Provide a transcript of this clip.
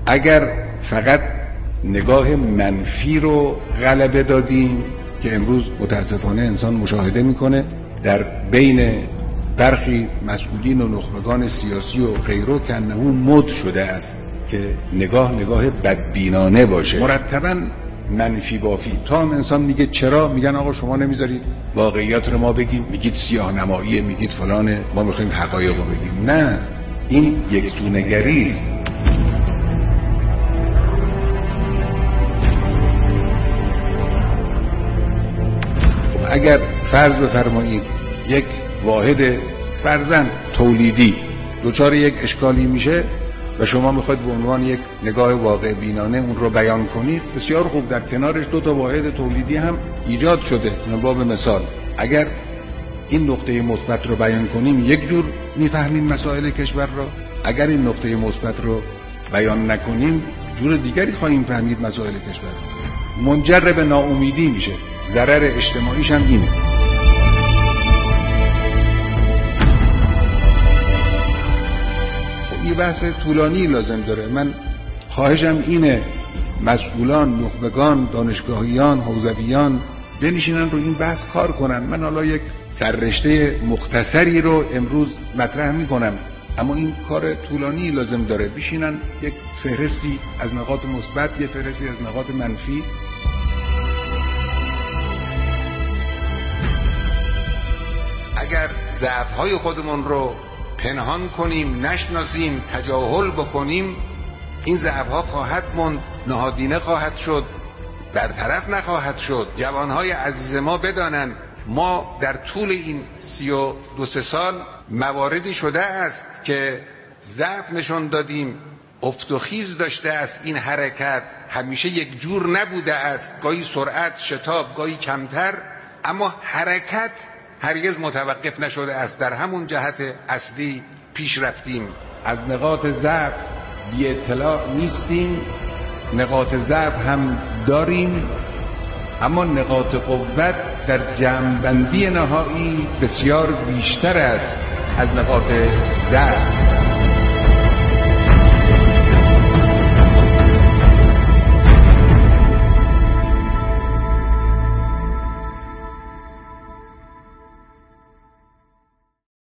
اگر فقط نگاه منفی رو غلبه دادیم که امروز متاسفانه انسان مشاهده میکنه در بین برخی مسئولین و نخبگان سیاسی و غیره که انه مد شده است که نگاه بدبینانه باشه، مرتباً منفی بافی. تا هم انسان میگه چرا؟ میگن آقا شما نمیذارید واقعیات رو ما بگیم، میگید سیاه نماییه، میگید فلانه، ما میخوایم حقایق رو بگیم. نه، این یکسونگری است. اگر فرض بفرمایید یک واحد فرضاً تولیدی دچار یک اشکالی میشه و شما میخواید به عنوان یک نگاه واقع بینانه اون رو بیان کنید، بسیار خوب، در کنارش 2 واحد تولیدی هم ایجاد شده. من باب مثال اگر این نقطه مثبت رو بیان کنیم یک جور میفهمیم مسائل کشور را، اگر این نقطه مثبت رو بیان نکنیم جور دیگری خواهیم فهمید مسائل کشور. منجر به ناامیدی میشه. ضرر اجتماعیش هم اینه. یه بحث طولانی لازم داره. من خواهشم اینه مسئولان، نخبگان، دانشگاهیان، حوزویان بنشینن رو این بحث کار کنن. من حالا یک سررشته مختصری رو امروز مطرح میکنم، اما این کار طولانی لازم داره. بشینن یک فهرستی از نقاط مثبت، یک فهرستی از نقاط منفی. اگر ضعف‌های خودمون رو پنهان کنیم، نشناسیم، تجاهل بکنیم، این ضعف‌ها خواهد موند، نهادینه خواهد شد، برطرف نخواهد شد. جوانهای عزیز ما بدانند ما در طول این 32 سال مواردی شده است که ضعف نشون دادیم، افت و خیز داشته است این حرکت، همیشه یک جور نبوده است، گاهی سرعت، شتاب، گاهی کمتر، اما حرکت هرگز متوقف نشده است. در همون جهت اصلی پیش رفتیم. از نقاط ضعف بی اطلاع نیستیم، نقاط ضعف هم داریم، اما نقاط قوت در جمع‌بندی نهایی بسیار بیشتر است از نقاط ضعف.